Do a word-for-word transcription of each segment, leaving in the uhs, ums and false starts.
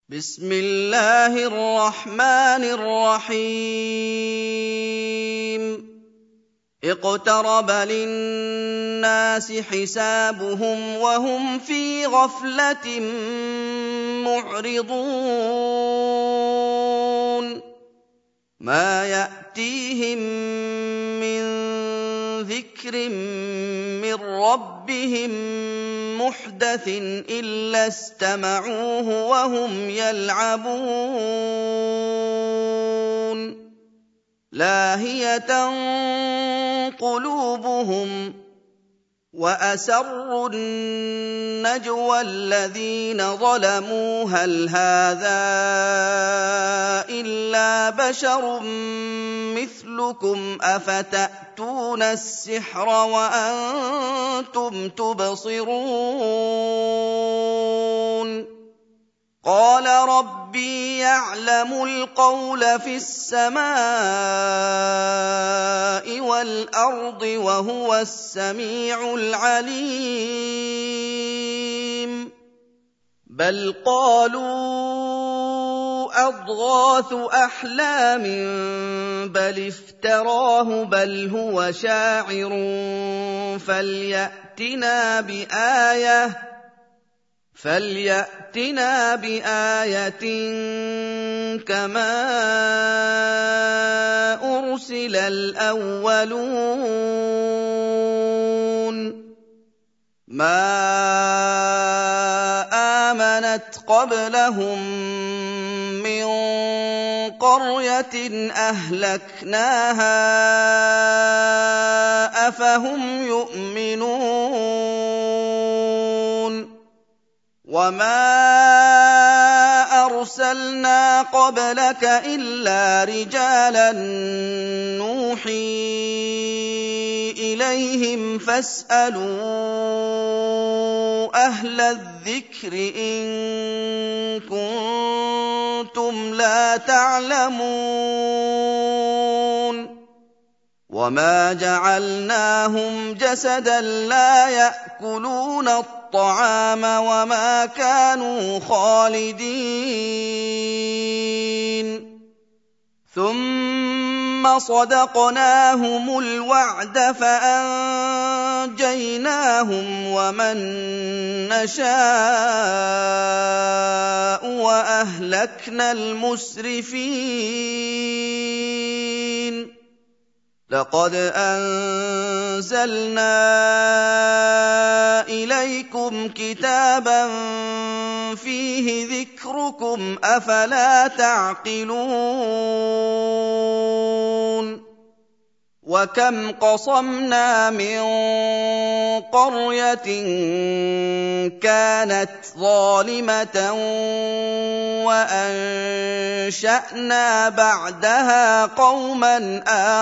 بسم الله الرحمن الرحيم اقترب للناس حسابهم وهم في غفلة معرضون ما يأتيهم من ذكر من ربهم محدث إلا استمعوه وهم يلعبون لاهية قلوبهم وأسروا النجوى الذين ظلموا هل هذا إلا بشر مثلكم أفتأتون السحر وأنتم تبصرون قال ربي يعلم القول في السماء والأرض وهو السميع العليم بل قالوا أضغاث أحلام بل افتراه بل هو شاعر فليأتنا بآية فليأتنا بآية كما أرسل الأولون ما آمنت قبلهم من قرية أهلكناها أفهم يؤمنون وما أرسلنا قبلك إلا رجالا نوحي إليهم فاسألوا أهل الذكر إن كنتم لا تعلمون وما جعلناهم جسدا لا يأكلون الطعام وما كانوا خالدين ثم صدقناهم الوعد فأنجيناهم ومن نشاء وأهلكنا المسرفين لقد أنزلنا إليكم كتابا فيه ذكركم أفلا تعقلون وكم قصمنا من قرية كانت ظالمة وأنشأنا بعدها قوما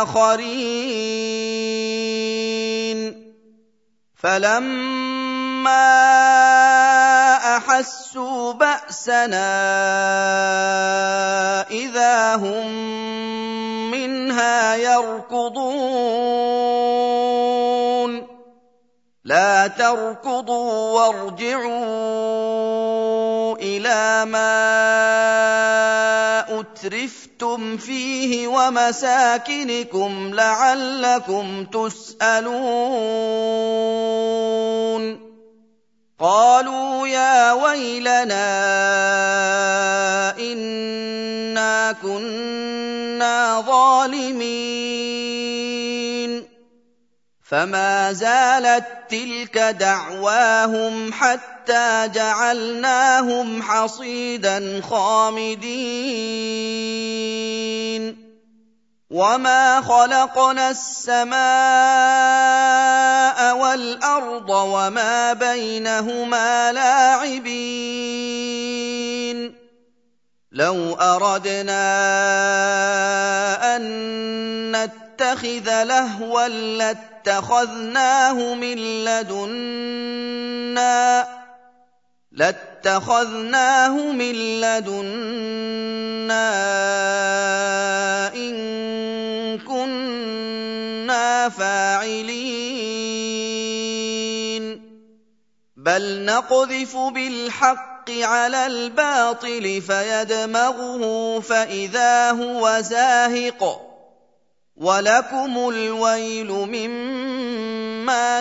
آخرين فلما أحسوا بأسنا إذا هم منها يركضون لا تركضوا وارجعوا إلى ما أترفتم فيه ومساكنكم لعلكم تسألون قالوا يا ويلنا إنا كنا ظالمين فما زالت تلك دعواهم حتى جعلناهم حصيدا خامدين وما خلقنا السماء والأرض وما بينهما لاعبين لو أردنا أن نتخذ لهوا لاتخذناه من لدنا لاتخذناه من لدنا إن كنا فاعلين بل نقذف بالحق على الباطل فيدمغه فإذا هو زاهق ولكم الويل مما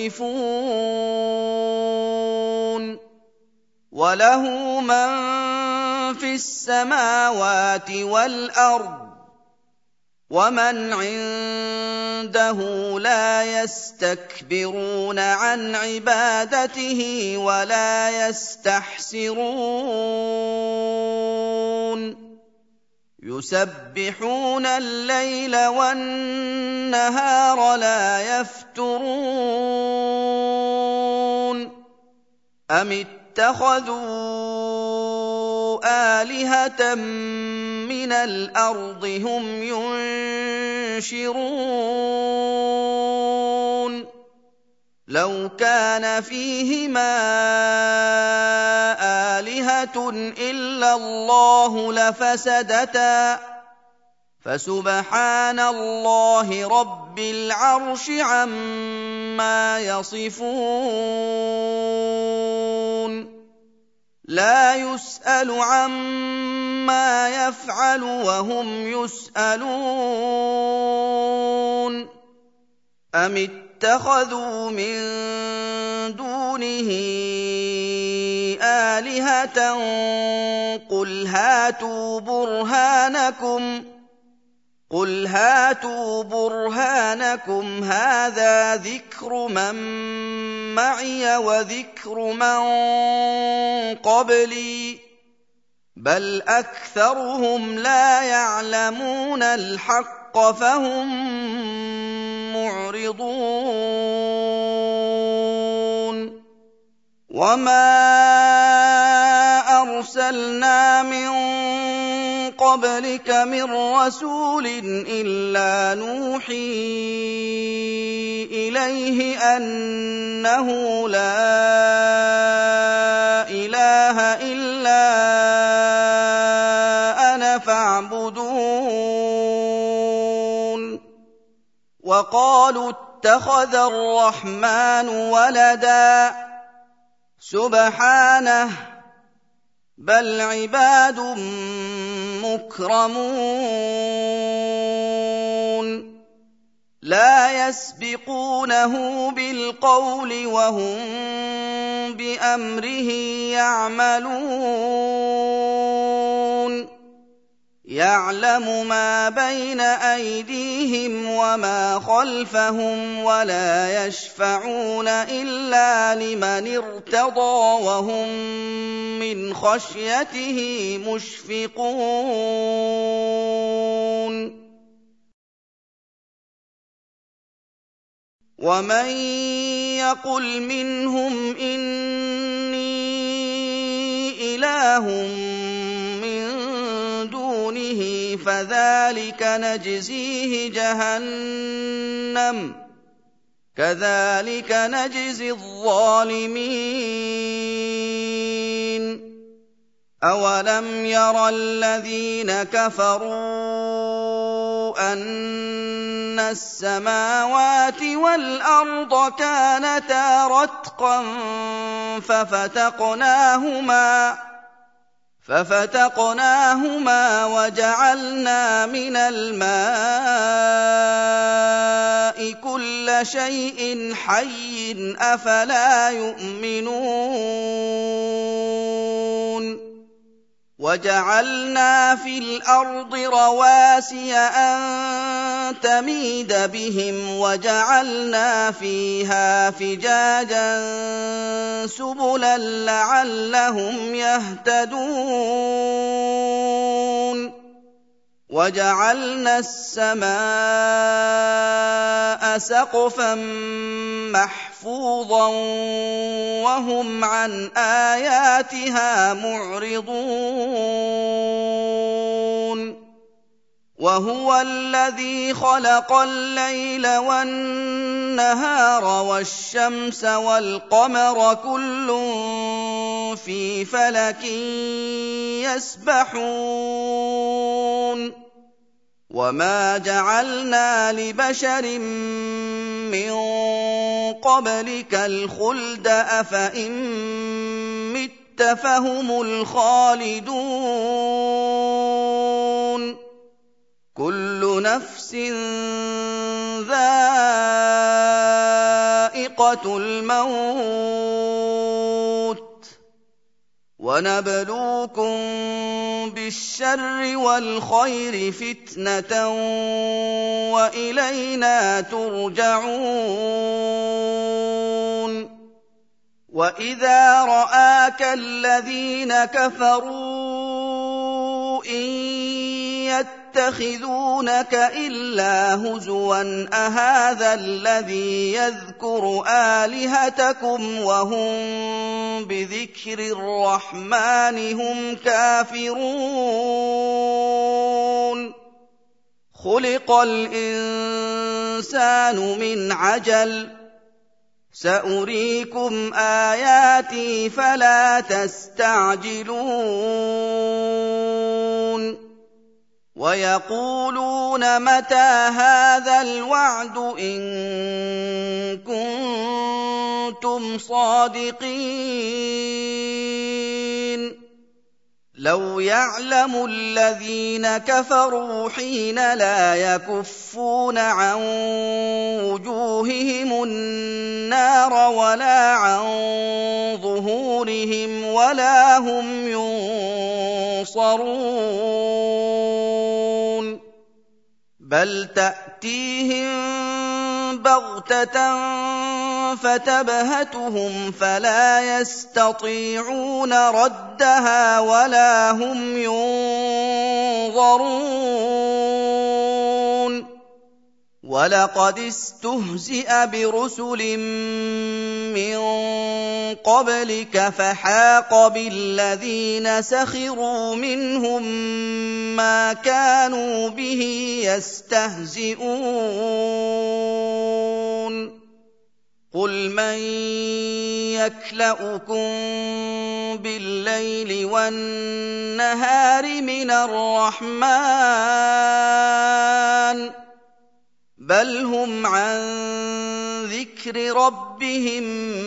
تصفون وله من في السماوات والأرض ومن عنده لا يستكبرون عن عبادته ولا يستحسرون يسبحون الليل والنهار لا يفترون أم اتخذوا آلهة من الأرض هم ينشرون لو كان فيهما آلهة إلا الله لفسدتا فسبحان الله رب العرش عما يصفون لا يسأل عما يفعل وهم يسألون أم اتخذوا من دونه آلهة قل هاتوا برهانكم قل هاتوا برهانكم هذا ذكر من معي وذكر من قبلي بل أكثرهم لا يعلمون الحق فهم معرضون وما أرسلنا من قبلك من رسول إلا نوحي إليه أنه لا إله إلا أنا فاعبدون وقالوا اتخذ الرحمن ولدا سبحانه بل عباد مكرمون لا يسبقونه بالقول وهم بأمره يعملون يعلم ما بين أيديهم وما خلفهم ولا يشفعون إلا لمن ارتضى وهم من خشيته مشفقون ومن يقل منهم إني إله فذلك نجزيه جهنم كذلك نجزي الظالمين أولم ير الذين كفروا أن السماوات والأرض كانتا رتقا ففتقناهما ففتقناهما وجعلنا من الماء كل شيء حي أفلا يؤمنون وجعلنا في الأرض رواسي أن تميد بهم وجعلنا فيها فجاجا سبلا لعلهم يهتدون وجعلنا السماء سقفا محفوظا وهم عن آياتها معرضون وهو الذي خلق الليل والنهار والشمس والقمر كل في فلك يسبحون وما جعلنا لبشر من قبلك الخلد أفإن مت فهم الخالدون كل نفس ذائقة الموت ونبلوكم بالشر والخير فتنة وإلينا ترجعون وإذا رآك الذين كفروا إن يتخذونك إلا هزوا أهذا الذي يذكر آلهتكم وهم بذكر الرحمن هم كافرون خلق الإنسان من عجل سأريكم آياتي فلا تستعجلون ويقولون متى هذا الوعد إن كنتم صادقين لو يعلم الذين كفروا حين لا يكفون عن وجوههم النار ولا عن ظهورهم ولا هم ينصرون بل تأتيهم بغتة فتبهتهم فلا يستطيعون ردها ولا هم ينظرون ولقد استهزئ برسل من قبلك فحاق بالذين سخروا منهم ما كانوا به يستهزئون قل من يكلؤكم بالليل والنهار من الرحمن بل هم عن ذكر ربهم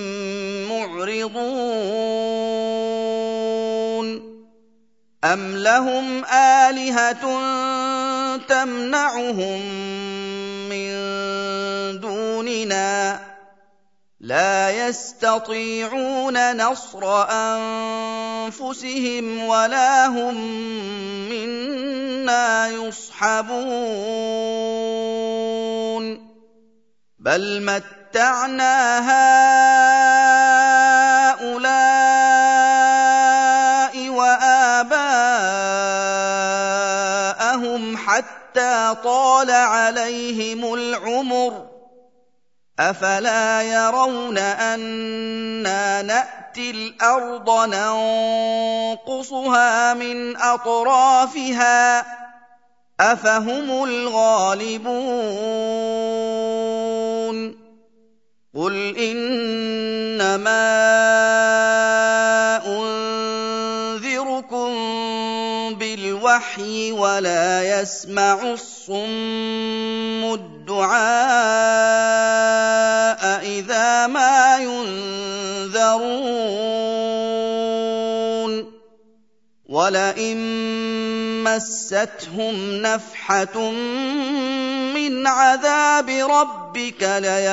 معرضون أم لهم آلهة تمنعهم من دوننا لا يستطيعون نصر أنفسهم ولا هم منا يصحبون بل متعنا هؤلاء وآباءهم حتى طال عليهم العمر أفلا يرون أنا نأتي الأرض ننقصها من أطرافها أفهم الغالبون قل إنما أنذركم بالوحي ولا يسمع الصم الدعاء إذا ما ينذرون ولئن مستهم نفحة من عذاب ربك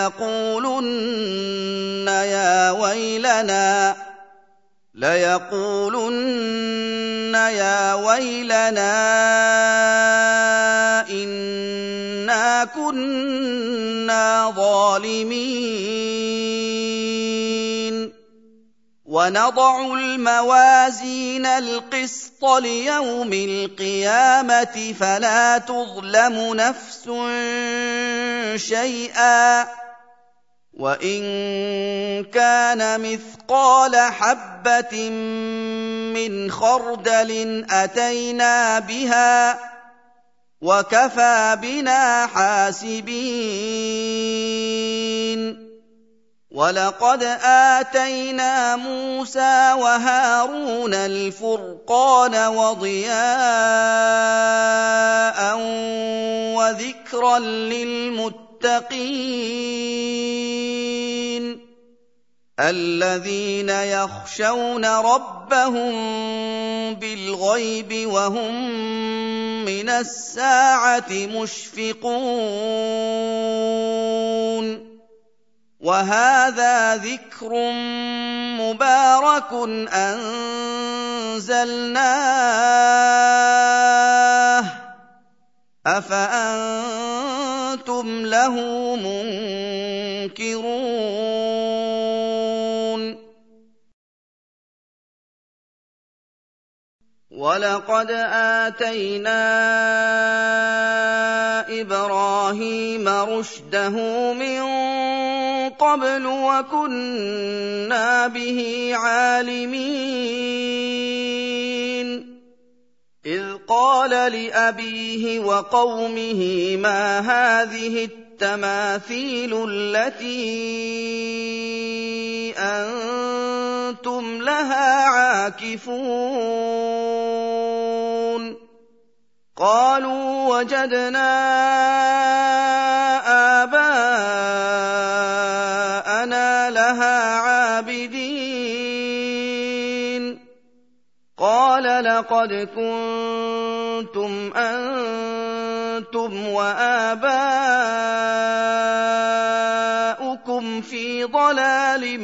ليقولن يا ويلنا ليقولن يا ويلنا إنا كنا ظالمين ونضع الموازين القسط ليوم القيامة فلا تظلم نفس شيئا وإن كان مثقال حبة من خردل أتينا بها وكفى بنا حاسبين وَلَقَدْ آتَيْنَا مُوسَىٰ وَهَارُونَ الْفُرْقَانَ وَضِيَاءً وَذِكْرًا لِّلْمُتَّقِينَ الذين يخشون ربهم بالغيب وهم من الساعة مشفقون وهذا ذكر مبارك أنزلناه أفأنتم له منكرون وَلَقَدْ آتَيْنَا إِبْرَاهِيمَ رُشْدَهُ مِن قَبْلُ وَكُنَّا بِهِ عَالِمِينَ إِذْ قَالَ لِأَبِيهِ وَقَوْمِهِ مَا هَٰذِهِ التَّمَاثِيلُ الَّتِي أَنتُمْ لَهَا عَاكِفُونَ قَالُوا وَجَدْنَا آبَاءَنَا لَهَا عَابِدِينَ قَالَ لَقَدْ كُنتُمْ أَنتُمْ وَآبَاؤُكُمْ فِي ضَلَالٍ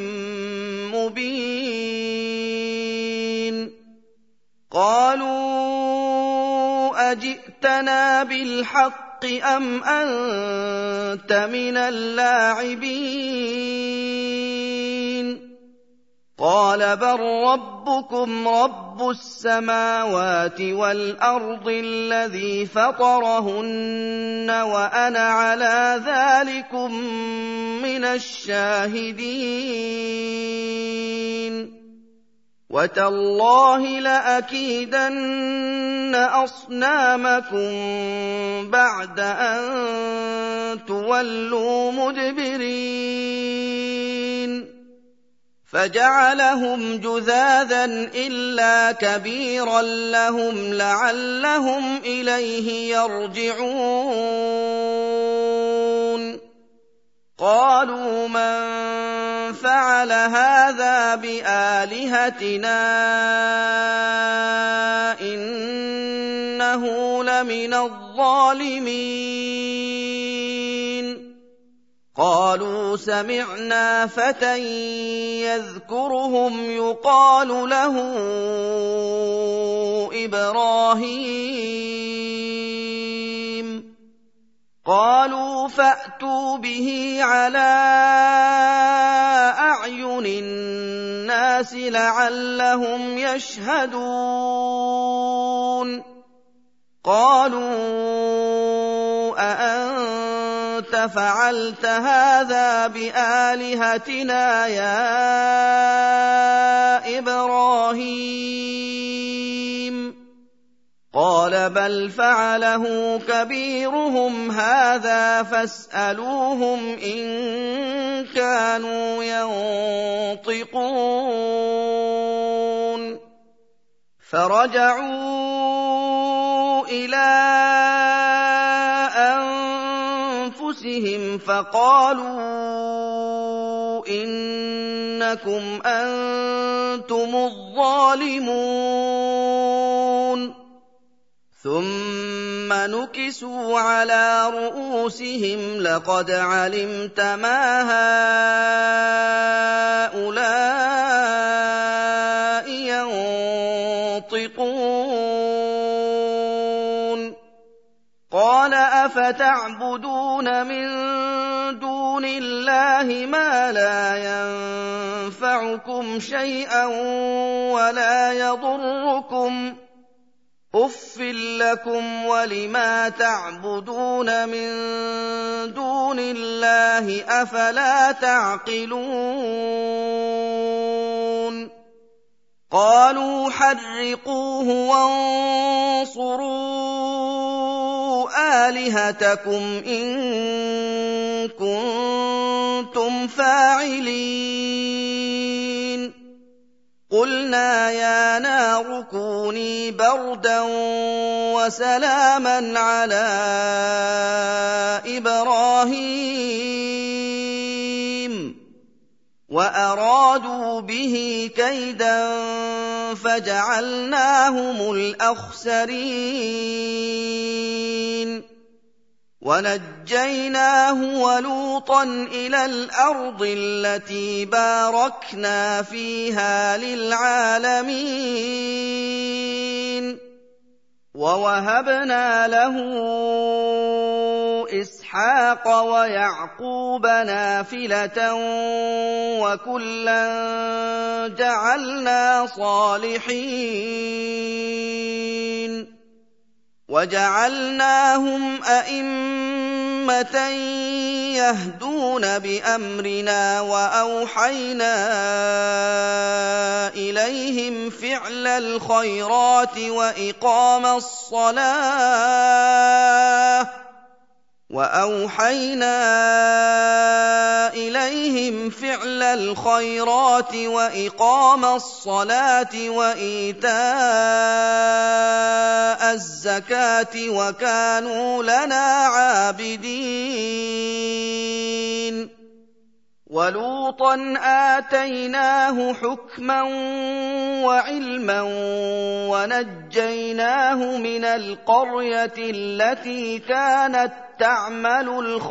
مُّبِينٍ قَالُوا أَجِئْتَنَا بِالْحَقِّ أَمْ أَنتَ مِنَ اللَّاعِبِينَ قَالَ بَل رَّبُّكُمْ رَبُّ السَّمَاوَاتِ وَالْأَرْضِ الَّذِي فَطَرَهُنَّ وَأَنَا عَلَىٰ ذَٰلِكُم مِّنَ الشَّاهِدِينَ وَتَاللَّهِ لَأَكِيدَنَّ أَصْنَامَكُم بَعْدَ أَن تُوَلُّوا مُدْبِرِينَ فَجَعَلَهُمْ جُذَاذًا إِلَّا كَبِيرًا لَّهُمْ لَعَلَّهُمْ إِلَيْهِ يَرْجِعُونَ قَالُوا مَن فَعَلَ هَٰذَا بِآلِهَتِنَا إِنَّهُ لَمِنَ الظَّالِمِينَ قَالُوا سَمِعْنَا فَتًى يَذْكُرُهُمْ يُقَالُ لَهُ إِبْرَاهِيمُ قَالُوا فَأْتُوا بِهِ عَلَىٰ أَعْيُنِ النَّاسِ لَعَلَّهُمْ يَشْهَدُونَ قَالُوا أَأَنتَ فَعَلْتَ هَٰذَا بِآلِهَتِنَا يَا إِبْرَاهِيمُ قَالَ بَلْ فَعَلَهُ كَبِيرُهُمْ هَٰذَا فَاسْأَلُوهُمْ إِن كَانُوا يَنطِقُونَ فَرَجَعُوا إِلَىٰ أَنفُسِهِمْ فَقَالُوا إِنَّكُمْ أَنتُمُ الظَّالِمُونَ ثُمَّ نُكِسُوا عَلَىٰ رُءُوسِهِمْ لَقَدْ عَلِمْتَ مَا هَٰؤُلَاءِ يَنطِقُونَ قَالَ أَفَتَعْبُدُونَ مِن دُونِ اللَّهِ مَا لَا يَنفَعُكُمْ شَيْئًا وَلَا يَضُرُّكُمْ ۖ أُفٍّ لَّكُمْ وَلِمَا تَعْبُدُونَ مِن دُونِ اللَّهِ ۖ أَفَلَا تَعْقِلُونَ قَالُوا حَرِّقُوهُ وَانصُرُوا آلِهَتَكُمْ إِن كُنتُمْ فَاعِلِينَ قُلْنَا يَا نَارُ كُونِي بَرْدًا وَسَلَامًا عَلَىٰ إِبْرَاهِيمَ وأرادوا به كيدا فجعلناهم الأخسرين ونجيناه ولوطا إلى الأرض التي باركنا فيها للعالمين ووهبنا له إسحاق ويعقوب نافلة وكلا جعلنا صالحين وجعلناهم أئمة يهدون بأمرنا وأوحينا إليهم فعل الخيرات وإقام الصلاة وأوحينا إليهم فعل الخيرات وإقام الصلاة وإيتاء الزكاة وكانوا لنا عابدين ولوطا آتيناه حكما وعلما ونجيناه من القرية التي كانت تعمل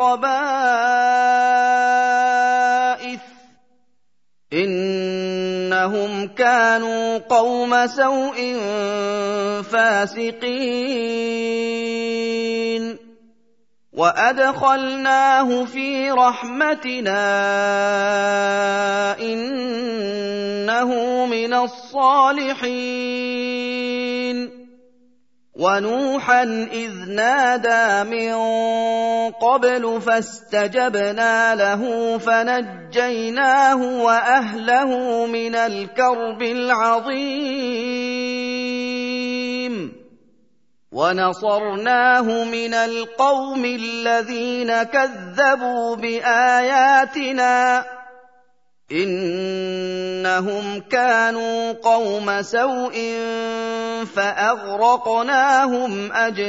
الخبائث إنهم كانوا قوم سوء فاسقين وأدخلناه في رحمتنا إنه من الصالحين ونوحا إذ نادى من قبل فاستجبنا له فنجيناه وأهله من الكرب العظيم ونصرناه من القوم الذين كذبوا بآياتنا إنهم كانوا قوم سوء فأغرقناهم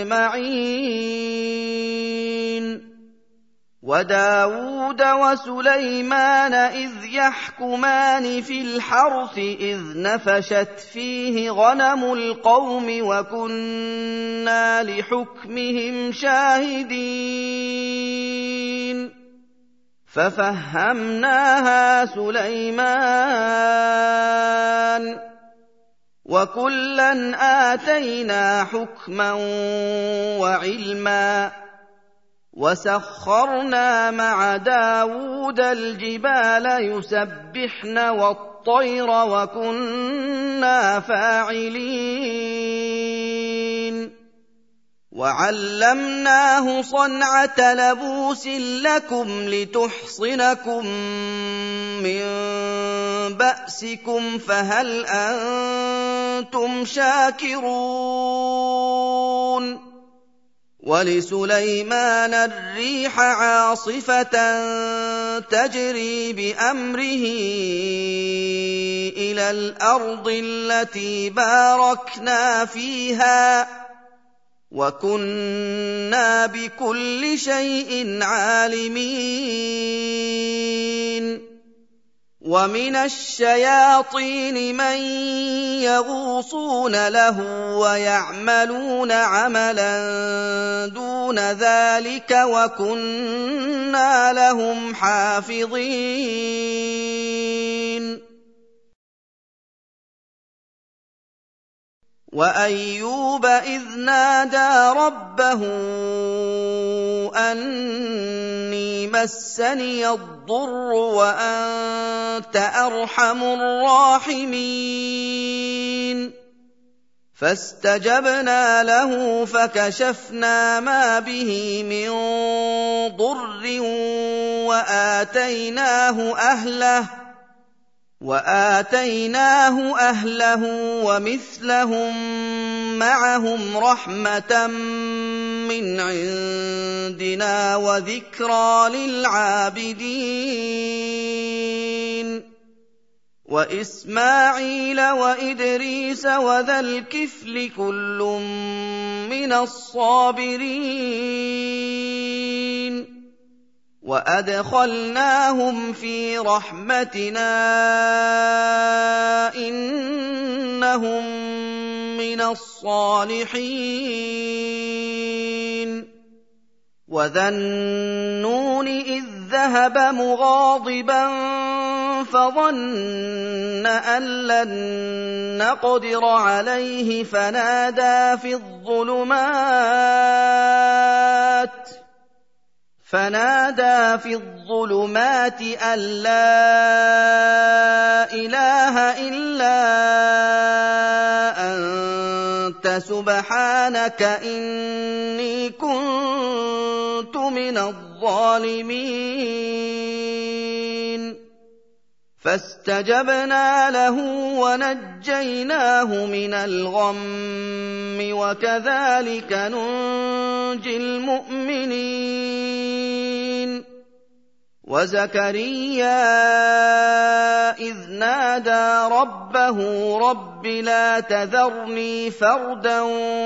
أجمعين وداود وسليمان إذ يحكمان في الحرث إذ نفشت فيه غنم القوم وكنا لحكمهم شاهدين ففهمناها سليمان وكلا آتينا حكما وعلما وسخرنا مع داود الجبال يسبحن والطير وكنا فاعلين وعلمناه صنعة لبوس لكم لتحصنكم من بأسكم فهل أنتم شاكرون ولسليمان الريح عاصفة تجري بأمره إلى الأرض التي باركنا فيها وكنا بكل شيء عالمين ومن الشياطين من يغوصون له ويعملون عملا دون ذلك وكنا لهم حافظين وأيوب إذ نادى ربه أني مسني الضر وأنت أرحم الراحمين فاستجبنا له فكشفنا ما به من ضر وآتيناه أهله وآتيناه أهله ومثلهم معهم رحمة من عندنا وذكرى للعابدين وإسماعيل وإدريس وذا الكفل كل من الصابرين وأدخلناهم في رحمتنا إنهم من الصالحين وذا النون إذ ذهب مغاضبا فظن أن لن نقدر عليه فنادى في الظلمات فنادى في الظلمات أن لا إله إلا أنت سبحانك إني كنت من الظالمين فاستجبنا له ونجيناه من الغم وكذلك ننجي المؤمنين وزكريا إذ نادى ربه رب لا تذرني فردا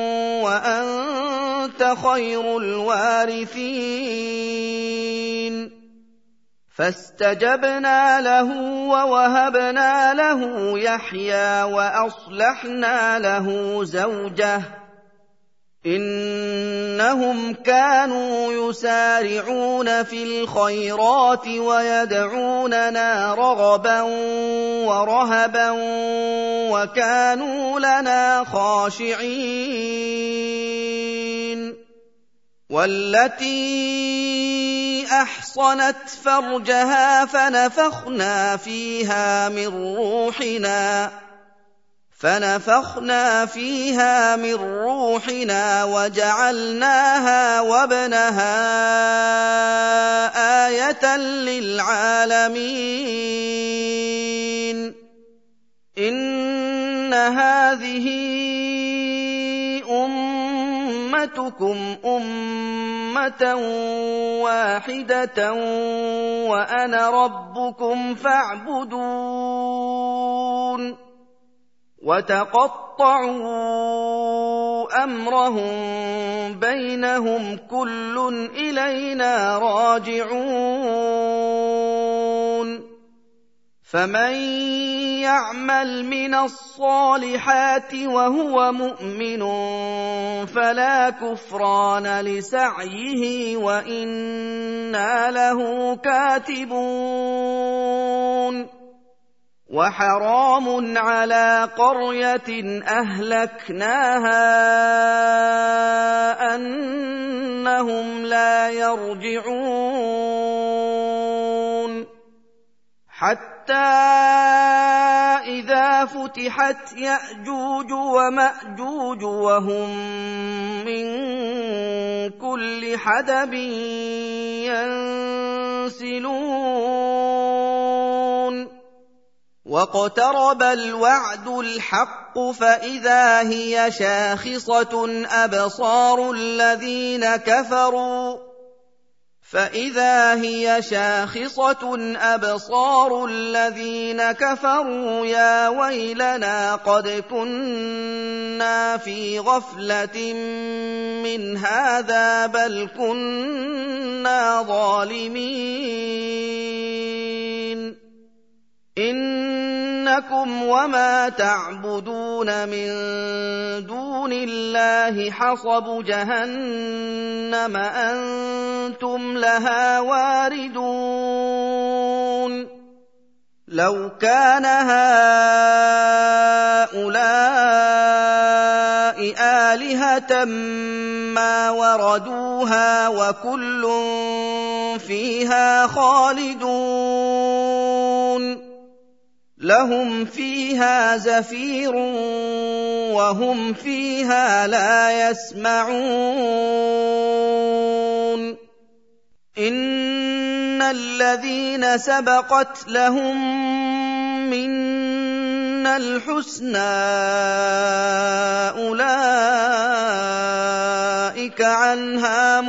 وأنت خير الوارثين فاستجبنا له ووهبنا له يحيى وأصلحنا له زوجه إنهم كانوا يسارعون في الخيرات ويدعوننا رغبا ورهبا وكانوا لنا خاشعين والتي أحصنت فرجها فنفخنا فيها من روحنا فنفخنا فيها من روحنا وجعلناها وابنها آية للعالمين إن هذه أمتكم أمة واحدة وأنا ربكم فاعبدون وتقطعوا أمرهم بينهم كل إلينا راجعون فمن يعمل من الصالحات وهو مؤمن فلا كفران لسعيه وإنا له كاتبون وحرام على قرية أهلكناها أنهم لا يرجعون حتى إذا فتحت يأجوج ومأجوج وهم من كل حدب ينسلون واقترب الوعد الحق فإذا هي شاخصة أبصار الذين كفروا فإذا هي شاخصة أبصار الذين كفروا يا ويلنا قد كنا في غفلة من هذا بل كنا ظالمين إنكم وما تعبدون من دون الله حصب جهنم أنتم لها واردون لو كان هؤلاء آلهة ما وردوها وكل فيها خالدون لهم فيها زفير وهم فيها لا يسمعون إن الذين سبقت لهم منا الحسنى أولئك عنها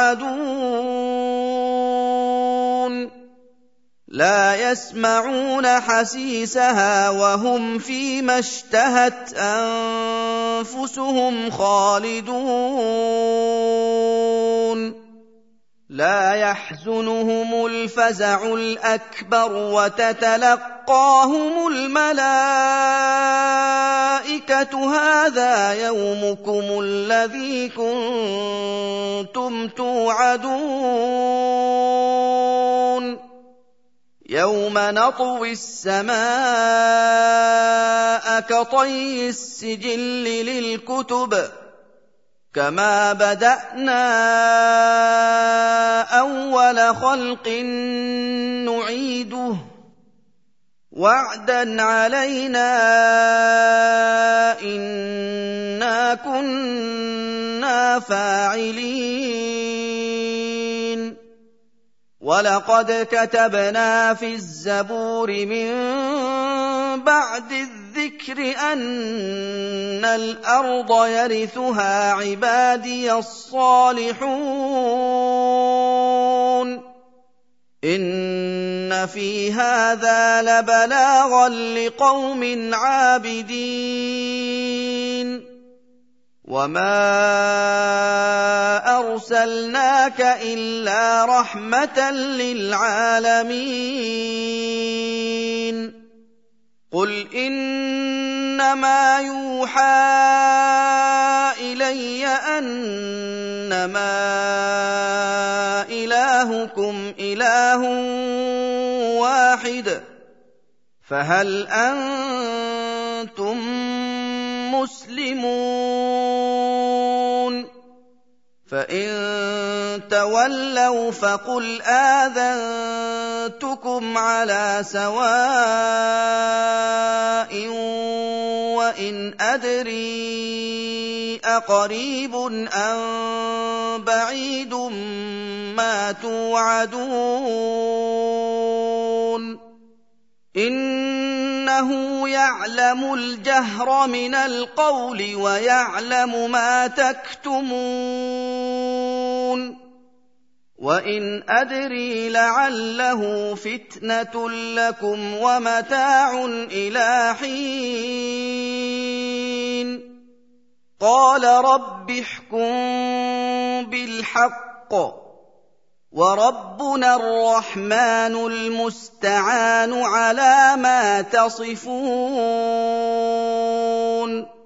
مبعدون لا يسمعون حسيسها وهم فيما اشتهت أنفسهم خالدون لا يحزنهم الفزع الأكبر وتتلقاهم الملائكة هذا يومكم الذي كنتم توعدون يوم نطوي السماء كطي السجل للكتب كما بدأنا أول خلق نعيده وعدا علينا إنا كنا فاعلين ولقد كتبنا في الزبور من بعد الذكر أن الأرض يرثها عبادي الصالحون إن في هذا لبلاغا لقوم عابدين وما أرسلناك إلا رحمة للعالمين قل إنما يوحى إلي أنما إلهكم إله واحد فهل أنتم مسلمون فإن تولوا فقل آذنتكم على سواء وإن أدري أقريب أم بعيد ما توعدون إنه يعلم الجهر من القول ويعلم ما تكتمون وإن أدري لعله فتنة لكم ومتاع إلى حين قال رب احكم بالحق وربنا الرحمن المستعان على ما تصفون